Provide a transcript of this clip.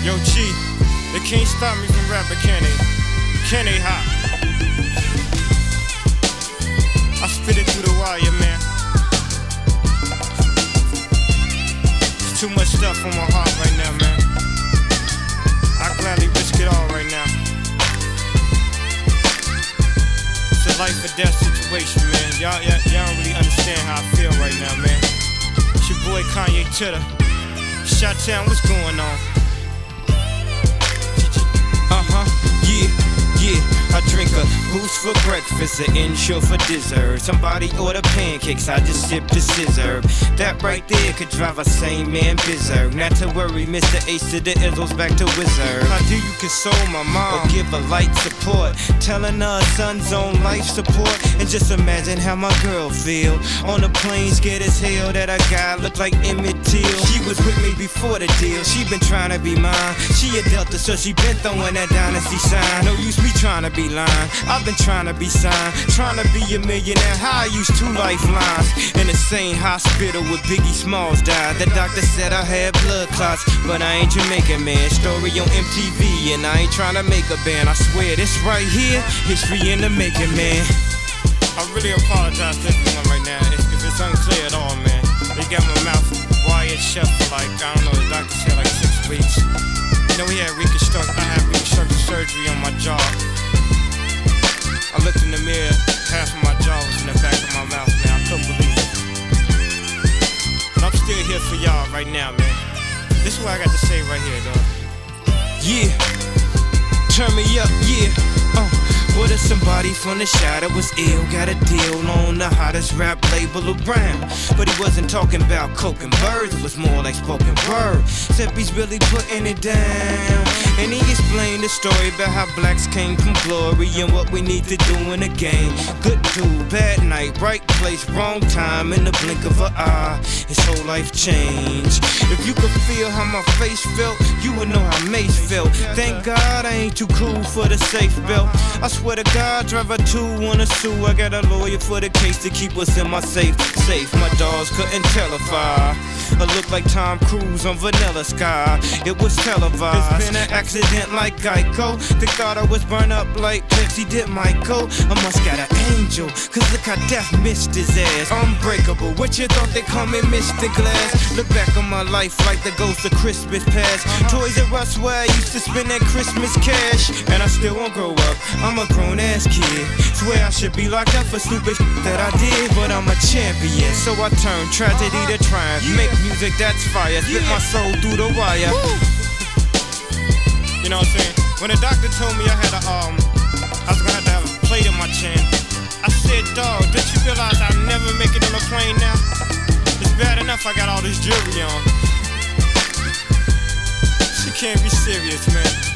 Yo, G, they can't stop me from rapping, can they? Can they hop? I spit it through the wire, man. There's too much stuff on my heart right now, man. I gladly risk it all right now. It's a life or death situation, man. Y'all don't really understand how I feel right now, man. It's your boy Kanye Titter. Shot-Town, what's going on? Yeah, I drink a boost for breakfast, an Ensure for dessert. Somebody order pancakes, I just sip the scissor. That right there could drive a sane man berserk. Not to worry, Mr. Ace to the Izzles back to Wizard. How do you console my mom or give her light support? Telling her son's on life support. And just imagine how my girl feel on the plane, scared as hell that a guy looked like Emmett Till. She was with me before the deal, she been trying to be mine. She a Delta, so she been throwing that dynasty sign. No use me trying to be lying, I've been trying to be signed, trying to be a millionaire. How I used 2 lifelines in the same hospital where Biggie Smalls died. The doctor said I had blood clots, but I ain't Jamaican, man. Story on MTV, and I ain't trying to make a band. I swear this right here, history in the making, man. I really apologize to everyone right now if it's unclear at all, man. They got my mouth wired shut for like, I don't know, the doctor said like 6 weeks. You know, I had reconstructive surgery on my jaw. I looked in the mirror, half of my jaw was in the back of my mouth, man. I couldn't believe it. But I'm still here for y'all right now, man. This is what I got to say right here, dog. Yeah, turn me up, yeah. What if somebody from the shadow was ill, got a deal on the hottest rap label around? But he wasn't talking about coke and birds, it was more like spoken word. Except he's really putting it down. And he explained the story about how blacks came from glory and what we need to do in the game. Good dude, bad night, right place, wrong time, in the blink of an eye, his whole life changed. If you could feel how my face felt, you would know how Mace felt. Thank God I ain't too cool for the safe belt. I swear to God, driver 2 wanna sue. I got a lawyer for the case to keep us in my safe. My dogs couldn't tell if I looked like Tom Cruise on Vanilla Sky. It was televised. It's been an accident like Geico. They thought I was burned up like Pepsi did Michael. I must got an angel, cause look how death missed his ass. Unbreakable, what you thought they call me Mr. Glass? Look back on my life like the ghost of Christmas past. Toys R Us where I used to spend that Christmas cash. And I still won't grow up, I'm a grown ass kid. Swear I should be locked up for stupid that I did, but I'm a champion, so I turn tragedy to triumph. Make music that's fire, spit my soul through the wire. You know what I'm saying? When the doctor told me I was gonna have a plate in my chin, I said, dog, don't you realize I'll never make it on a plane now? It's bad enough I got all this jewelry on. She can't be serious, man.